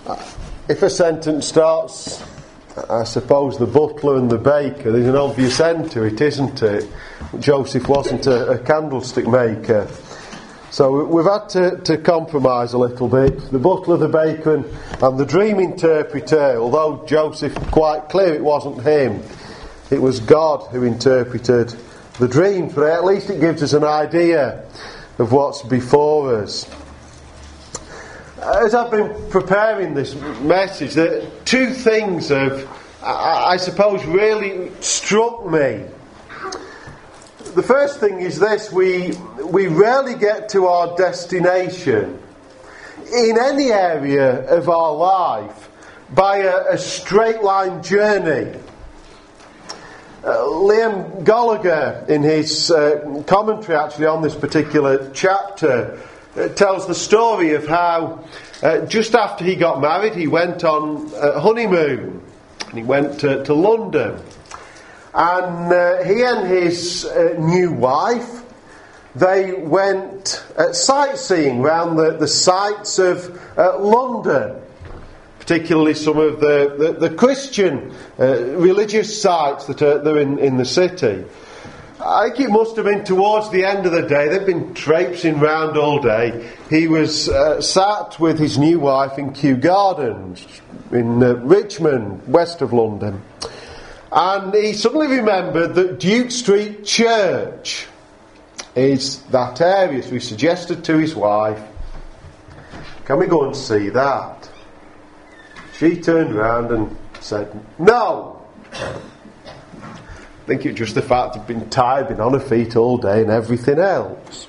If a sentence starts, I suppose, the butler and the baker, there's an obvious end to it, isn't it? Joseph wasn't a candlestick maker. So we've had to compromise a little bit. The butler, the baker and the dream interpreter, although Joseph quite clear it wasn't him. It was God who interpreted the dream, but at least it gives us an idea of what's before us. As I've been preparing this message, two things have, I suppose, really struck me. The first thing is this: we rarely get to our destination in any area of our life by a straight line journey. Liam Gallagher, in his commentary actually on this particular chapter, tells the story of how just after he got married he went on a honeymoon and he went to London, and he and his new wife, they went sightseeing around the sights of London, particularly some of the Christian religious sites that are in the city. I think it must have been towards the end of the day. They've been traipsing round all day. He was sat with his new wife in Kew Gardens in Richmond, west of London. And he suddenly remembered that Duke Street Church is that area. So he suggested to his wife, "Can we go and see that?" She turned round and said, "No." I think it was just the fact he'd been tired, been on her feet all day and everything else.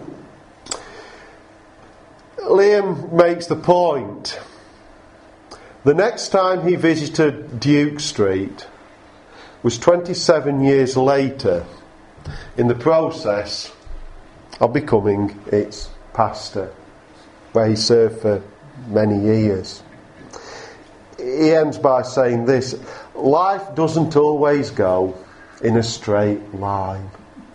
Liam makes the point. The next time he visited Duke Street was 27 years later, in the process of becoming its pastor, where he served for many years. He ends by saying this: life doesn't always go in a straight line.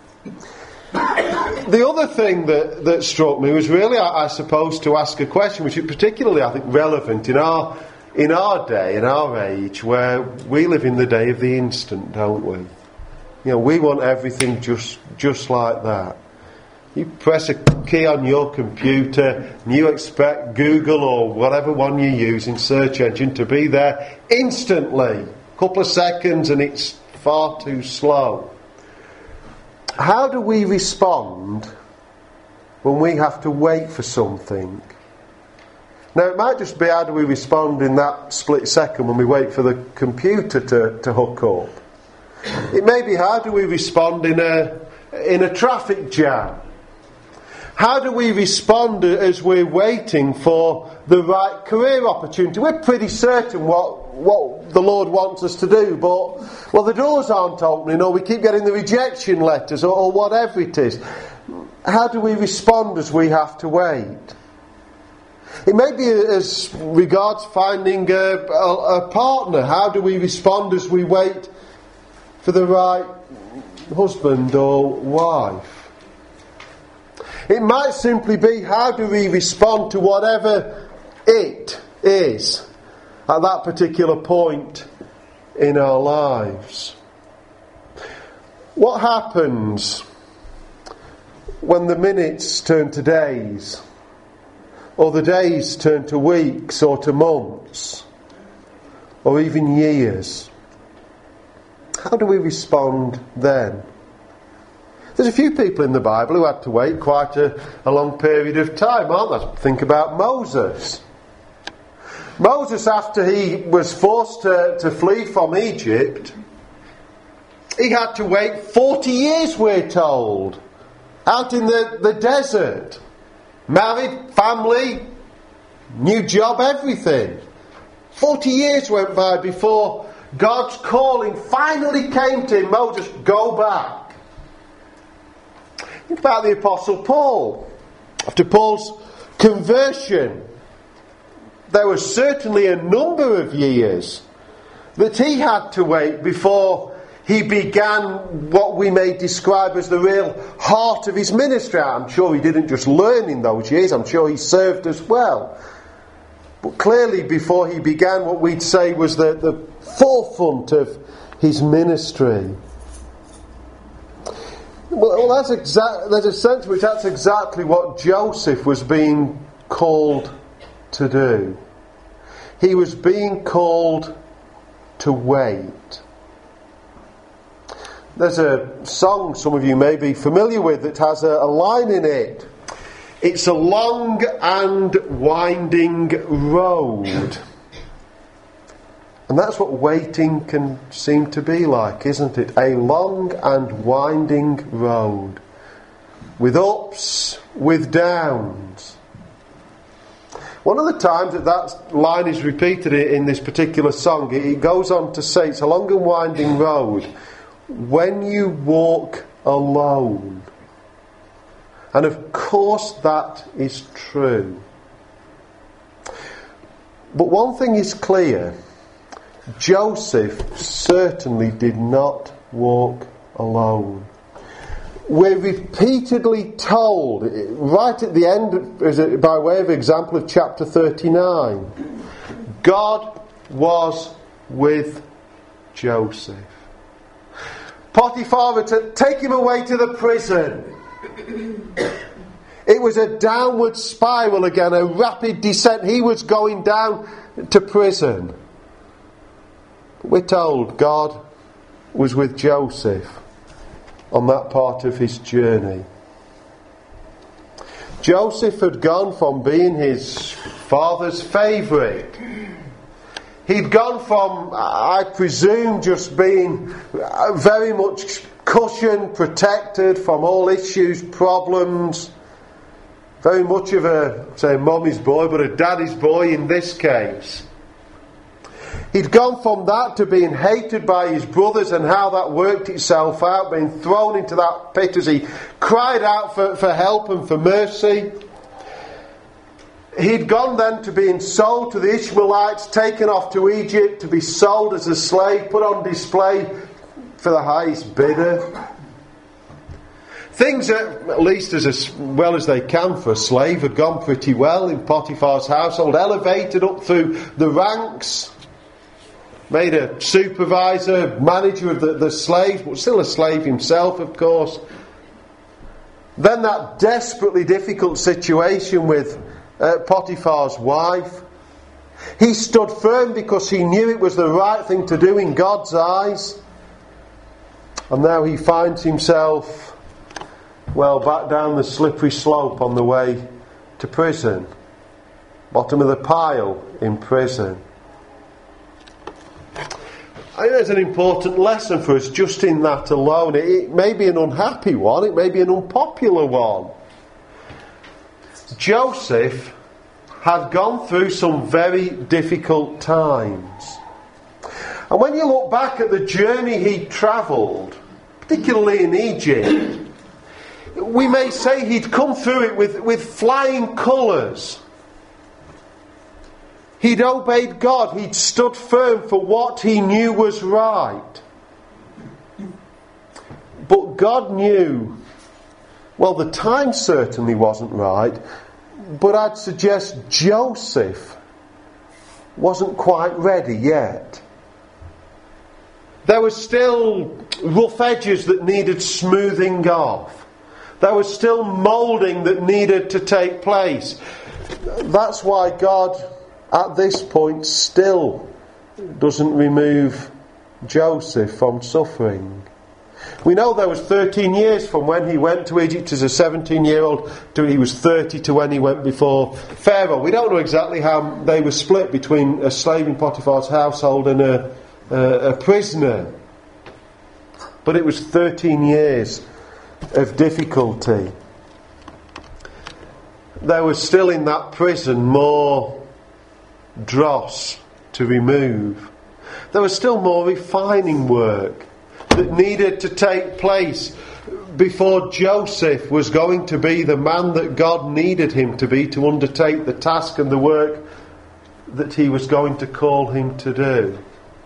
The other thing that struck me was really, I suppose, to ask a question which is particularly, I think, relevant in our day, in our age, where we live in the day of the instant, don't we? You know, we want everything just like that. You press a key on your computer and you expect Google or whatever one you use in search engine to be there instantly. A couple of seconds and it's far too slow. How do we respond when we have to wait for something? Now, it might just be how do we respond in that split second when we wait for the computer to hook up. It may be how do we respond in a traffic jam. How do we respond as we're waiting for the right career opportunity? We're pretty certain what the Lord wants us to do, but, well, the doors aren't opening, or we keep getting the rejection letters, or whatever it is. How do we respond as we have to wait? It may be as regards finding a partner. How do we respond as we wait for the right husband or wife? It might simply be how do we respond to whatever it is at that particular point in our lives. What happens when the minutes turn to days, or the days turn to weeks or to months, or even years? How do we respond then? There's a few people in the Bible who had to wait quite a long period of time, aren't there? Think about Moses. Moses, after he was forced to flee from Egypt, he had to wait 40 years, we're told, out in the desert. Married, family, new job, everything. 40 years went by before God's calling finally came to him. Moses, go back. Think about the Apostle Paul. After Paul's conversion, there was certainly a number of years that he had to wait before he began what we may describe as the real heart of his ministry. I'm sure he didn't just learn in those years. I'm sure he served as well. But clearly before he began what we'd say was the forefront of his ministry. Well, there's a sense in which that's exactly what Joseph was being called to do. He was being called to wait. There's a song some of you may be familiar with that has a line in it. It's a long and winding road. And that's what waiting can seem to be like, isn't it? A long and winding road. With ups, with downs. One of the times that line is repeated in this particular song, it goes on to say it's a long and winding road when you walk alone. And of course that is true. But one thing is clear. Joseph certainly did not walk alone. We're repeatedly told, right at the end, by way of example of chapter 39, God was with Joseph. Potiphar had to take him away to the prison. It was a downward spiral again, a rapid descent. He was going down to prison. We're told God was with Joseph on that part of his journey. Joseph had gone from being his father's favourite. He'd gone from, I presume, just being very much cushioned, protected from all issues, problems. Very much of a mummy's boy, but a daddy's boy in this case. He'd gone from that to being hated by his brothers and how that worked itself out, being thrown into that pit as he cried out for help and for mercy. He'd gone then to being sold to the Ishmaelites, taken off to Egypt to be sold as a slave, put on display for the highest bidder. Things, at least as well as they can for a slave, had gone pretty well in Potiphar's household, elevated up through the ranks. Made a supervisor, manager of the slaves, but still a slave himself, of course. Then that desperately difficult situation with Potiphar's wife. He stood firm because he knew it was the right thing to do in God's eyes. And now he finds himself, back down the slippery slope on the way to prison. Bottom of the pile in prison. I think there's an important lesson for us just in that alone. It may be an unhappy one, it may be an unpopular one. Joseph had gone through some very difficult times. And when you look back at the journey he travelled, particularly in Egypt, we may say he'd come through it with flying colours. He'd obeyed God. He'd stood firm for what he knew was right. But God knew, the time certainly wasn't right, but I'd suggest Joseph wasn't quite ready yet. There were still rough edges that needed smoothing off. There was still moulding that needed to take place. That's why God, at this point, still doesn't remove Joseph from suffering. We know there was 13 years from when he went to Egypt as a 17-year-old to he was 30 to when he went before Pharaoh. We don't know exactly how they were split between a slave in Potiphar's household and a prisoner. But it was 13 years of difficulty. There was still in that prison more dross to remove. There was still more refining work that needed to take place before Joseph was going to be the man that God needed him to be to undertake the task and the work that he was going to call him to do.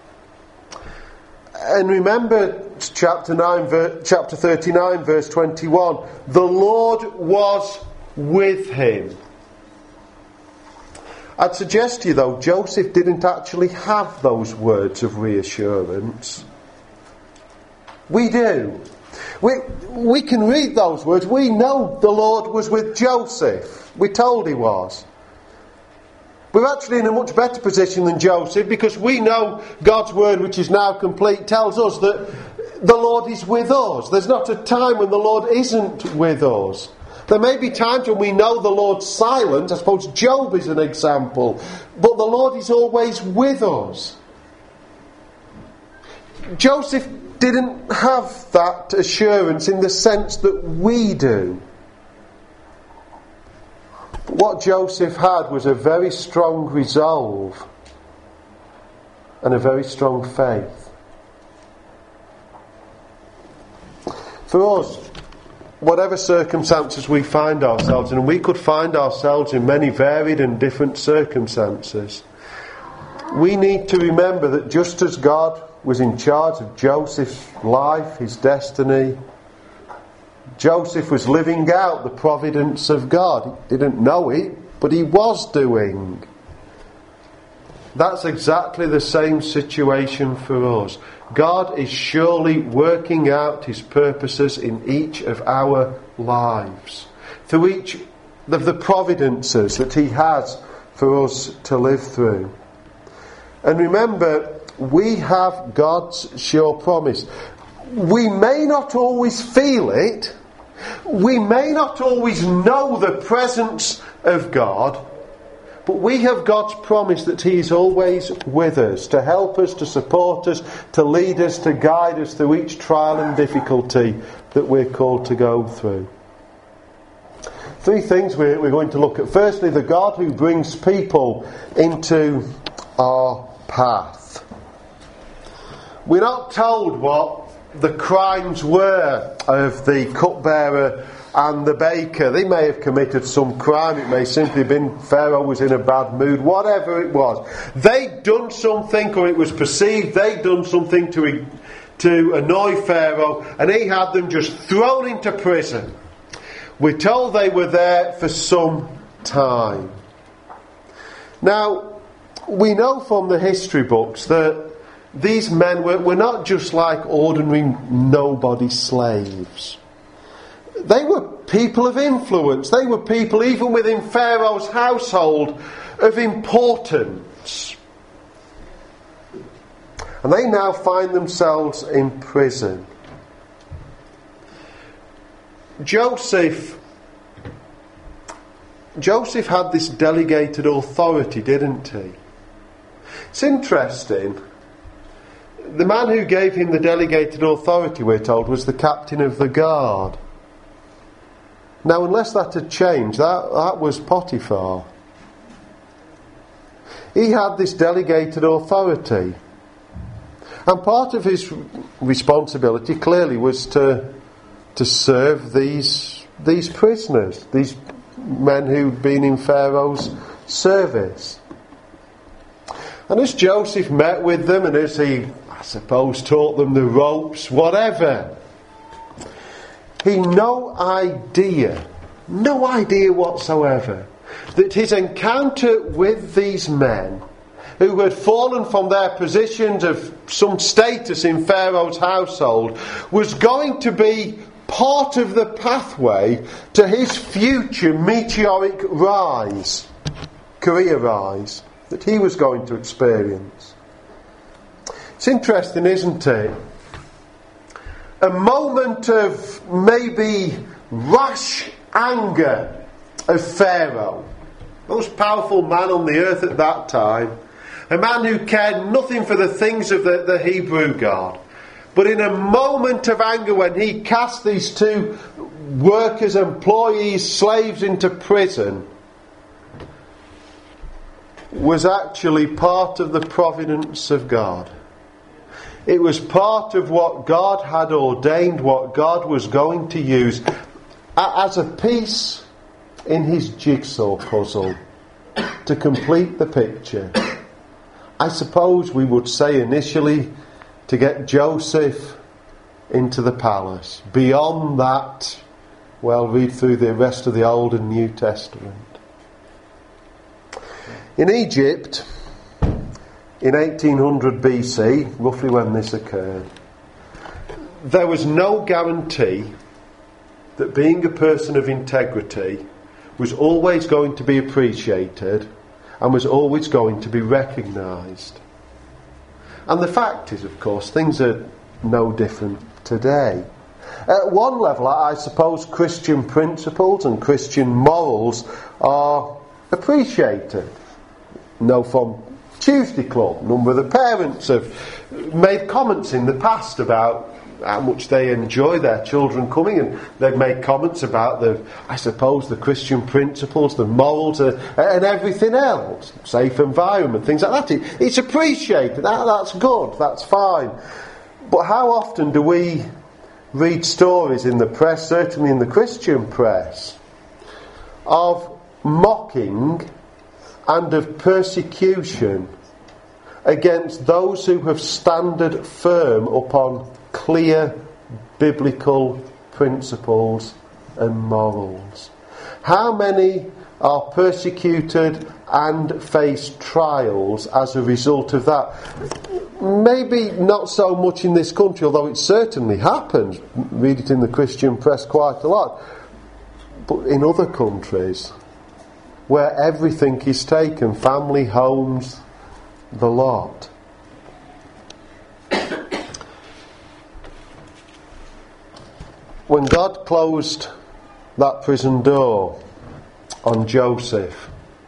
And remember chapter 39 verse 21, the Lord was with him. I'd suggest to you, though, Joseph didn't actually have those words of reassurance. We do. We can read those words. We know the Lord was with Joseph. We're told he was. We're actually in a much better position than Joseph, because we know God's word, which is now complete, tells us that the Lord is with us. There's not a time when the Lord isn't with us. There may be times when we know the Lord's silent. I suppose Job is an example. But the Lord is always with us. Joseph didn't have that assurance in the sense that we do. What Joseph had was a very strong resolve and a very strong faith. For us, whatever circumstances we find ourselves in, and we could find ourselves in many varied and different circumstances, we need to remember that just as God was in charge of Joseph's life, his destiny, Joseph was living out the providence of God. He didn't know it, but he was doing. That's exactly the same situation for us. God is surely working out his purposes in each of our lives, through each of the providences that he has for us to live through. And remember, we have God's sure promise. We may not always feel it. We may not always know the presence of God, but we have God's promise that he is always with us, to help us, to support us, to lead us, to guide us through each trial and difficulty that we're called to go through. Three things we're going to look at. Firstly, the God who brings people into our path. We're not told what the crimes were of the cupbearer and the baker. They may have committed some crime. It may simply have been Pharaoh was in a bad mood. Whatever it was, they'd done something, or it was perceived they'd done something to annoy Pharaoh, and he had them just thrown into prison. We're told they were there for some time. Now, we know from the history books that these men were not just like ordinary nobody slaves. They were people of influence. They were people, even within Pharaoh's household, of importance. And they now find themselves in prison. Joseph had this delegated authority, didn't he? It's interesting. The man who gave him the delegated authority, we're told, was the captain of the guard. Now, unless that had changed, that was Potiphar. He had this delegated authority. And part of his responsibility clearly was to serve these prisoners, these men who'd been in Pharaoh's service. And as Joseph met with them, and as he, I suppose, taught them the ropes, whatever, he no idea whatsoever that his encounter with these men who had fallen from their positions of some status in Pharaoh's household was going to be part of the pathway to his future meteoric rise, career rise, that he was going to experience. It's interesting, isn't it? A moment of maybe rash anger of Pharaoh, most powerful man on the earth at that time, a man who cared nothing for the things of the Hebrew God. But in a moment of anger, when he cast these two workers, employees, slaves into prison, was actually part of the providence of God. It was part of what God had ordained, what God was going to use as a piece in his jigsaw puzzle to complete the picture. I suppose we would say initially to get Joseph into the palace. Beyond that, well, read through the rest of the Old and New Testament. In Egypt, in 1800 BC, roughly when this occurred, there was no guarantee that being a person of integrity was always going to be appreciated and was always going to be recognised. And the fact is, of course, things are no different today. At one level, I suppose Christian principles and Christian morals are appreciated. From Tuesday Club, a number of the parents have made comments in the past about how much they enjoy their children coming, and they've made comments about the Christian principles, the morals, and everything else, safe environment, things like that. It's appreciated. That's good. That's fine. But how often do we read stories in the press, certainly in the Christian press, of mocking and of persecution against those who have standed firm upon clear biblical principles and morals? How many are persecuted and face trials as a result of that? Maybe not so much in this country, although it certainly happens. Read it in the Christian press quite a lot. But in other countries, where everything is taken, family, homes, the lot. When God closed that prison door on Joseph,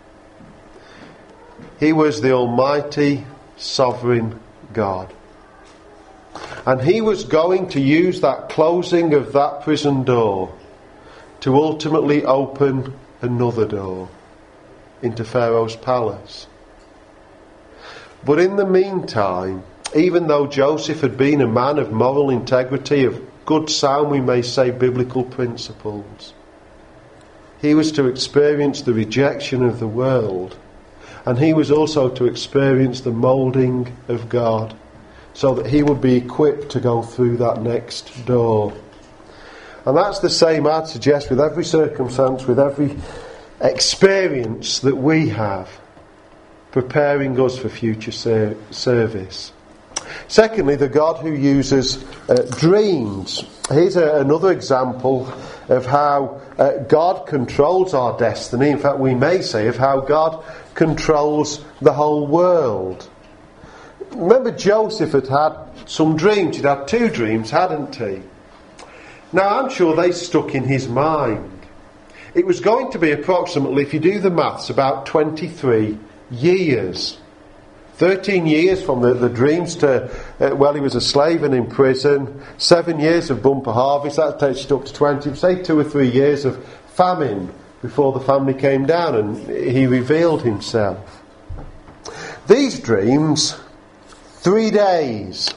He was the Almighty, Sovereign God. And He was going to use that closing of that prison door to ultimately open another door into Pharaoh's palace. But in the meantime, even though Joseph had been a man of moral integrity, of good sound, we may say, biblical principles, he was to experience the rejection of the world, and he was also to experience the moulding of God, so that he would be equipped to go through that next door. And that's the same, I'd suggest, with every circumstance, with every experience that we have, preparing us for future service. Secondly, the God who uses dreams. Here's another example of how God controls our destiny. In fact, we may say of how God controls the whole world. Remember, Joseph had some dreams. He'd had 2 dreams, hadn't he? Now, I'm sure they stuck in his mind. It was going to be approximately, if you do the maths, about 23 years. 13 years from the dreams to, he was a slave and in prison. 7 years of bumper harvest, that takes you up to 20. Say 2 or 3 years of famine before the family came down and he revealed himself. These dreams, 3 days.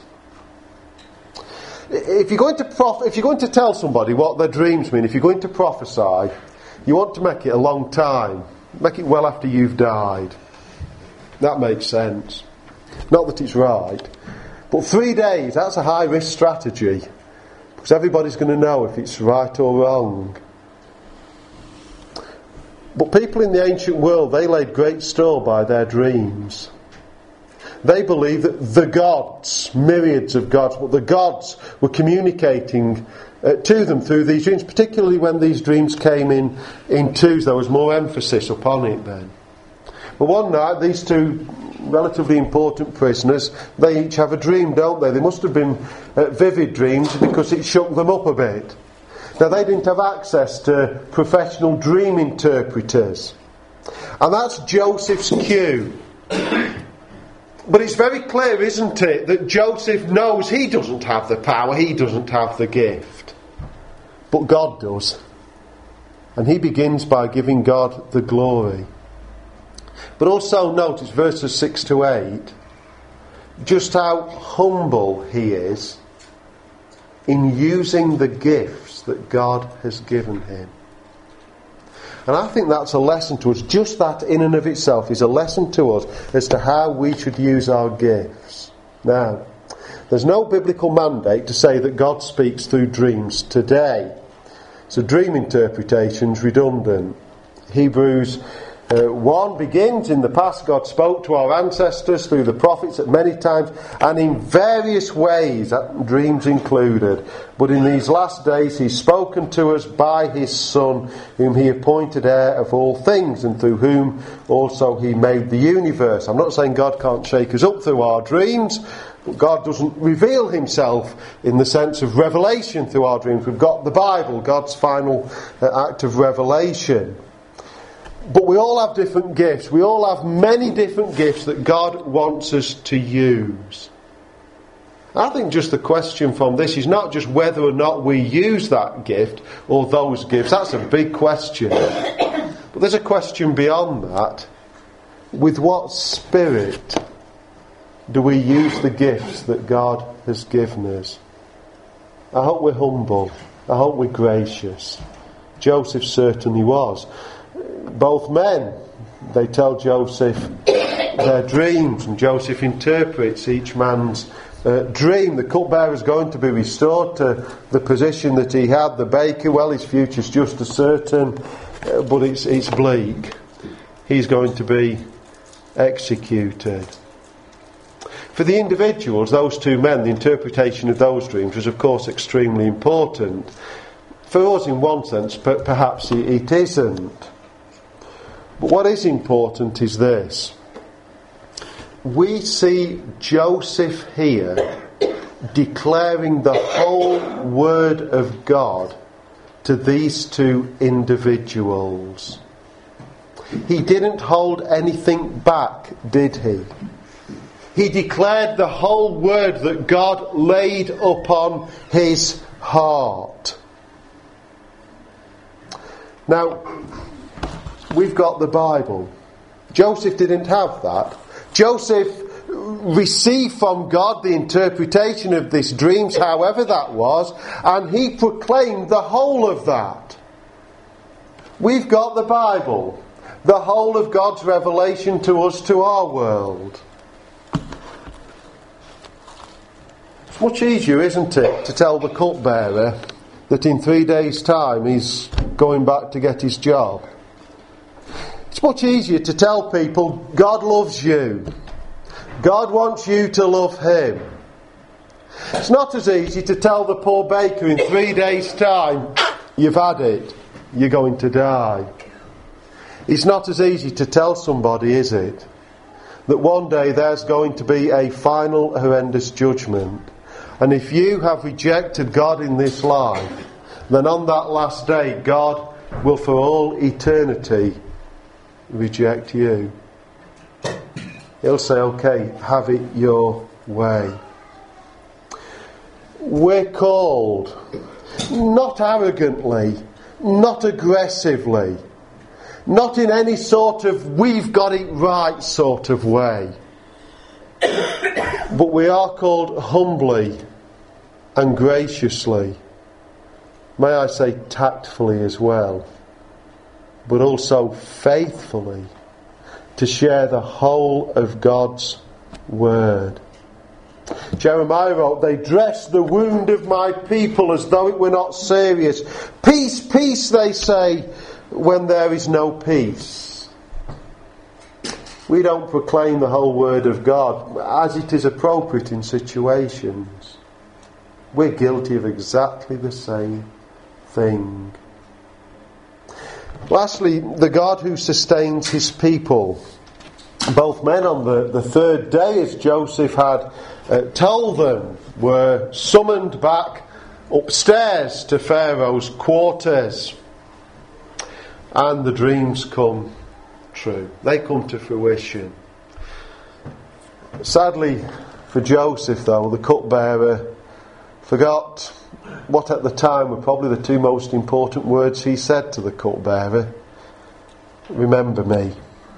If you're going to tell somebody what their dreams mean, if you're going to prophesy, you want to make it a long time. Make it well after you've died. That makes sense. Not that it's right. But 3 days, that's a high risk strategy. Because everybody's going to know if it's right or wrong. But people in the ancient world, they laid great store by their dreams. They believed that the gods, myriads of gods, but the gods were communicating to them through these dreams, particularly when these dreams came in twos. There was more emphasis upon it then. But one night, these 2 relatively important prisoners, they each have a dream, don't they? They must have been vivid dreams because it shook them up a bit. Now, they didn't have access to professional dream interpreters. And that's Joseph's cue. But it's very clear, isn't it, that Joseph knows he doesn't have the power, he doesn't have the gift. But God does. And he begins by giving God the glory. But also notice verses 6 to 8, just how humble he is in using the gifts that God has given him. And I think that's a lesson to us. Just that in and of itself is a lesson to us as to how we should use our gifts. Now, there's no biblical mandate to say that God speaks through dreams today. So dream interpretation's redundant. Hebrews 1 begins, in the past God spoke to our ancestors through the prophets at many times and in various ways, dreams included. But in these last days he's spoken to us by his Son, whom he appointed heir of all things, and through whom also he made the universe. I'm not saying God can't shake us up through our dreams. God doesn't reveal himself in the sense of revelation through our dreams. We've got the Bible, God's final act of revelation. But we all have different gifts. We all have many different gifts that God wants us to use. I think just the question from this is not just whether or not we use that gift or those gifts. That's a big question. But there's a question beyond that. With what spirit do we use the gifts that God has given us? I hope we're humble. I hope we're gracious. Joseph certainly was. Both men, they tell Joseph their dreams, and Joseph interprets each man's dream. The cupbearer is going to be restored to the position that he had. The baker, well, his future's just as certain, but it's bleak. He's going to be executed. For the individuals, those two men, the interpretation of those dreams was of course extremely important. For us in one sense, but perhaps it isn't. But what is important is this. We see Joseph here declaring the whole word of God to these two individuals. He didn't hold anything back, did he? He declared the whole word that God laid upon his heart. Now, we've got the Bible. Joseph didn't have that. Joseph received from God the interpretation of these dreams, however that was, and he proclaimed the whole of that. We've got the Bible, the whole of God's revelation to us, to our world. It's much easier, isn't it, to tell the cupbearer that in 3 days' time he's going back to get his job. It's much easier to tell people God loves you. God wants you to love him. It's not as easy to tell the poor baker in 3 days' time, you've had it, you're going to die. It's not as easy to tell somebody, is it, that one day there's going to be a final horrendous judgment. And if you have rejected God in this life, then on that last day God will for all eternity reject you. He'll say, okay, have it your way. We're called, not arrogantly, not aggressively, not in any sort of we've got it right sort of way, but we are called humbly and graciously, may I say tactfully as well, but also faithfully, to share the whole of God's word. Jeremiah wrote, they dress the wound of my people as though it were not serious. Peace, peace, they say, when there is no peace. We don't proclaim the whole word of God as it is appropriate in situations. We're guilty of exactly the same thing. Lastly, the God who sustains his people. Both men on the third day, as Joseph had told them, were summoned back upstairs to Pharaoh's quarters. And the dreams come true. They come to fruition. Sadly for Joseph, though, the cupbearer forgot what at the time were probably the two most important words he said to the cupbearer. Remember me.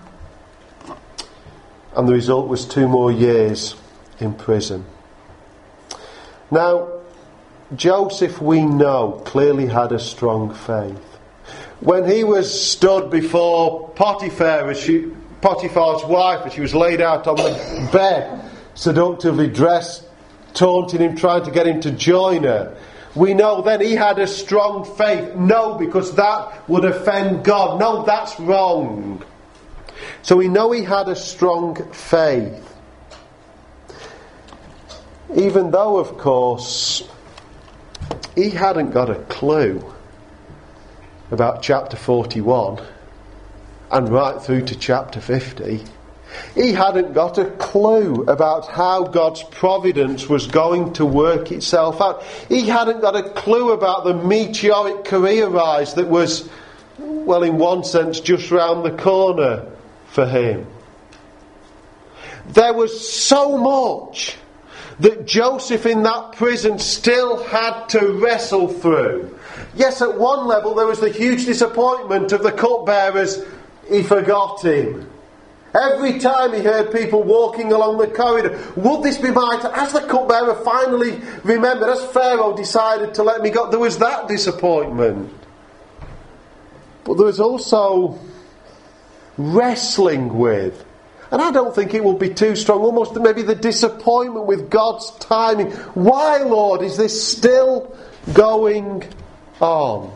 And the result was 2 more years in prison. Now, Joseph, we know, clearly had a strong faith. When he was stood before Potiphar's wife, as she was laid out on the bed, seductively dressed, taunting him, trying to get him to join her, we know then he had a strong faith. No, because that would offend God. No, that's wrong. So we know he had a strong faith. Even though, of course, he hadn't got a clue about chapter 41 and right through to chapter 50. He hadn't got a clue about how God's providence was going to work itself out. He hadn't got a clue about the meteoric career rise that was, well, in one sense, just round the corner for him. There was so much that Joseph in that prison still had to wrestle through. Yes, at one level there was the huge disappointment of the cupbearers. He forgot him. Every time he heard people walking along the corridor, would this be my time? As the cupbearer finally remembered, as Pharaoh decided to let me go, there was that disappointment. But there was also wrestling with, and I don't think it will be too strong, almost maybe the disappointment with God's timing. Why, Lord, is this still going on?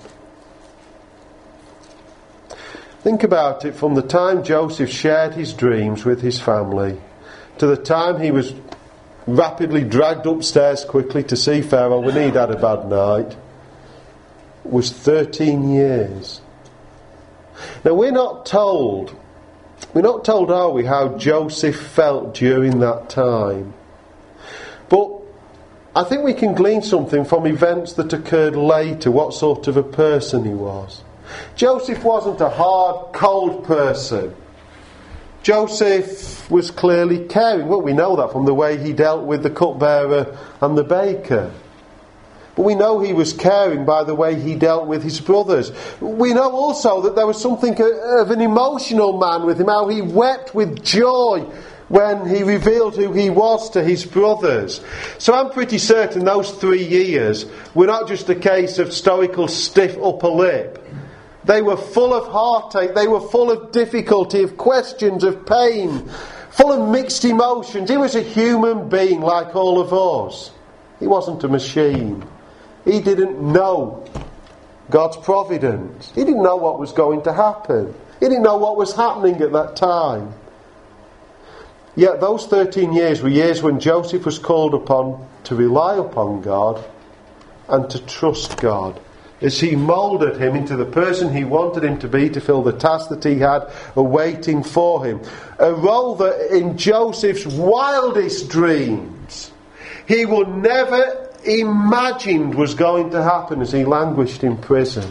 Think about it, from the time Joseph shared his dreams with his family to the time he was rapidly dragged upstairs quickly to see Pharaoh when he'd had a bad night, was 13 years. Now we're not told, are we, how Joseph felt during that time. But I think we can glean something from events that occurred later, what sort of a person he was. Joseph wasn't a hard, cold person. Joseph was clearly caring. Well, we know that from the way he dealt with the cupbearer and the baker. But we know he was caring by the way he dealt with his brothers. We know also that there was something of an emotional man with him, how he wept with joy when he revealed who he was to his brothers. So I'm pretty certain those 3 years were not just a case of stoical stiff upper lip. They were full of heartache, they were full of difficulty, of questions, of pain, full of mixed emotions. He was a human being like all of us. He wasn't a machine. He didn't know God's providence. He didn't know what was going to happen. He didn't know what was happening at that time. Yet those 13 years were years when Joseph was called upon to rely upon God and to trust God, as he moulded him into the person he wanted him to be, to fill the task that he had awaiting for him. A role that in Joseph's wildest dreams he would never imagined was going to happen as he languished in prison.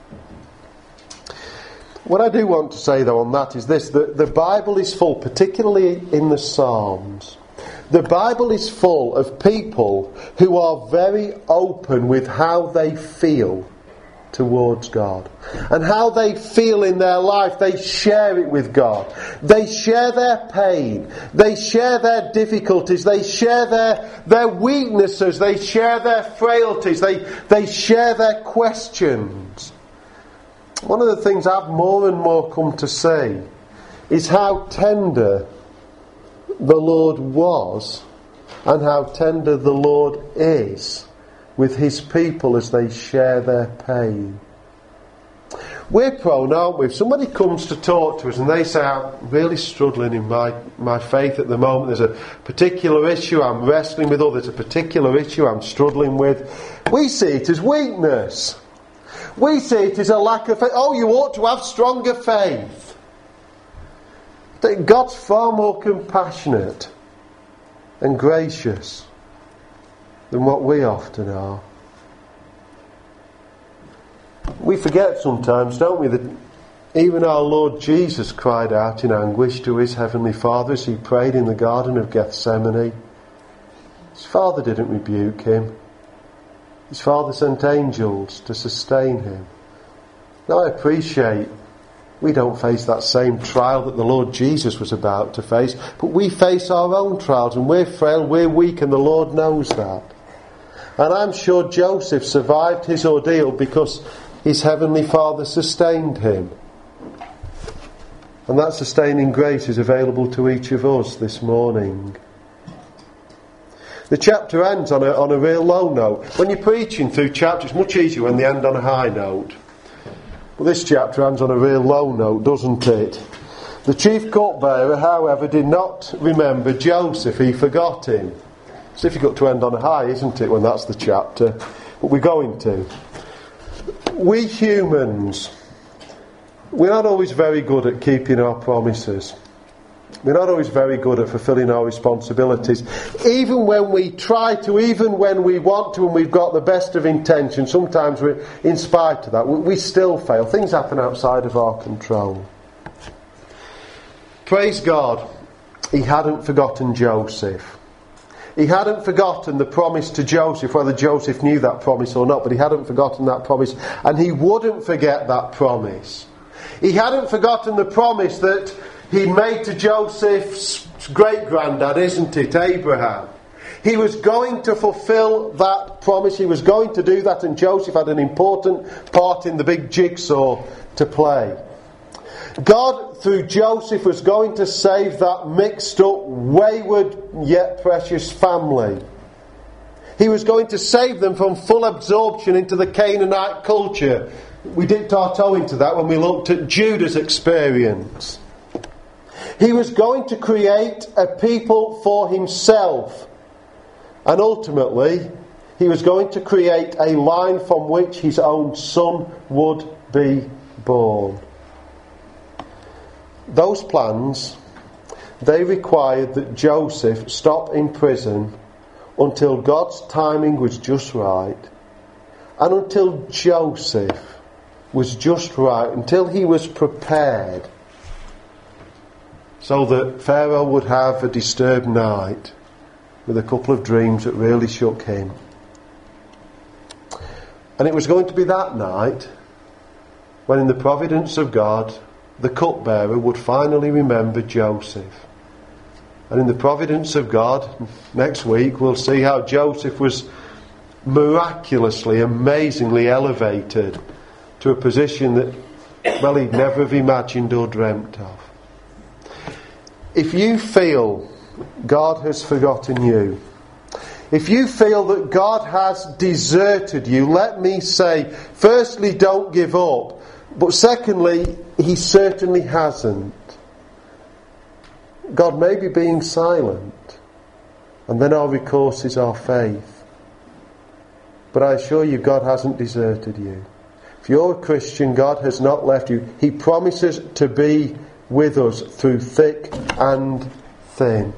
What I do want to say though on that is this, that the Bible is full, particularly in the Psalms, the Bible is full of people who are very open with how they feel towards God and how they feel in their life. They share it with God. They share their pain, they share their difficulties, they share their weaknesses, they share their frailties, they share their questions. One of the things I've more and more come to see is how tender the Lord was and how tender the Lord is with his people as they share their pain. We're prone, aren't we? If somebody comes to talk to us and they say, I'm really struggling in my faith at the moment, there's a particular issue I'm wrestling with, or there's a particular issue I'm struggling with, we see it as weakness. We see it as a lack of faith. Oh, you ought to have stronger faith. God's far more compassionate and gracious than what we often are. We forget sometimes, don't we, that even our Lord Jesus cried out in anguish to his heavenly Father as he prayed in the Garden of Gethsemane. His Father didn't rebuke him. His Father sent angels to sustain him. Now I appreciate we don't face that same trial that the Lord Jesus was about to face, but we face our own trials, and we're frail, we're weak, and the Lord knows that. And I'm sure Joseph survived his ordeal because his heavenly Father sustained him. And that sustaining grace is available to each of us this morning. The chapter ends on a real low note. When you're preaching through chapters, it's much easier when they end on a high note. But this chapter ends on a real low note, doesn't it? The chief cupbearer, however, did not remember Joseph. He forgot him. It's difficult to end on a high, isn't it, when that's the chapter? But we're going to. We humans, we're not always very good at keeping our promises. We're not always very good at fulfilling our responsibilities. Even when we try to, even when we want to and we've got the best of intentions, sometimes we're, in spite of that, we still fail. Things happen outside of our control. Praise God, he hadn't forgotten Joseph. He hadn't forgotten the promise to Joseph, whether Joseph knew that promise or not, but he hadn't forgotten that promise, and he wouldn't forget that promise. He hadn't forgotten the promise that he made to Joseph's great-granddad, isn't it, Abraham? He was going to fulfill that promise, he was going to do that, and Joseph had an important part in the big jigsaw to play. God, through Joseph, was going to save that mixed up, wayward, yet precious family. He was going to save them from full absorption into the Canaanite culture. We dipped our toe into that when we looked at Judah's experience. He was going to create a people for himself. And ultimately, he was going to create a line from which his own son would be born. Those plans, they required that Joseph stop in prison until God's timing was just right, and until Joseph was just right, until he was prepared, so that Pharaoh would have a disturbed night with a couple of dreams that really shook him. And it was going to be that night when, in the providence of God, the cupbearer would finally remember Joseph. And in the providence of God, next week we'll see how Joseph was miraculously, amazingly elevated to a position that, well, he'd never have imagined or dreamt of. If you feel God has forgotten you, if you feel that God has deserted you, let me say, firstly, don't give up. But secondly, he certainly hasn't. God may be being silent, and then our recourse is our faith. But I assure you, God hasn't deserted you. If you're a Christian, God has not left you. He promises to be with us through thick and thin.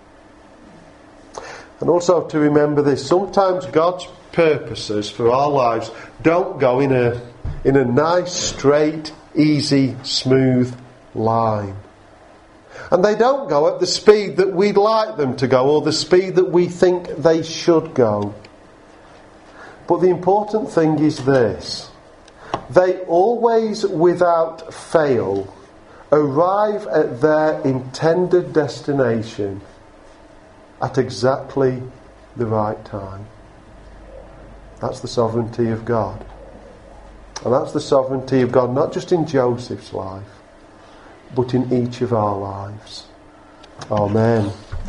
And also to remember this, sometimes God's purposes for our lives don't go in a nice, straight, easy, smooth line. And they don't go at the speed that we'd like them to go, or the speed that we think they should go. But the important thing is this: they always, without fail, arrive at their intended destination at exactly the right time. That's the sovereignty of God. And that's the sovereignty of God, not just in Joseph's life, but in each of our lives. Amen.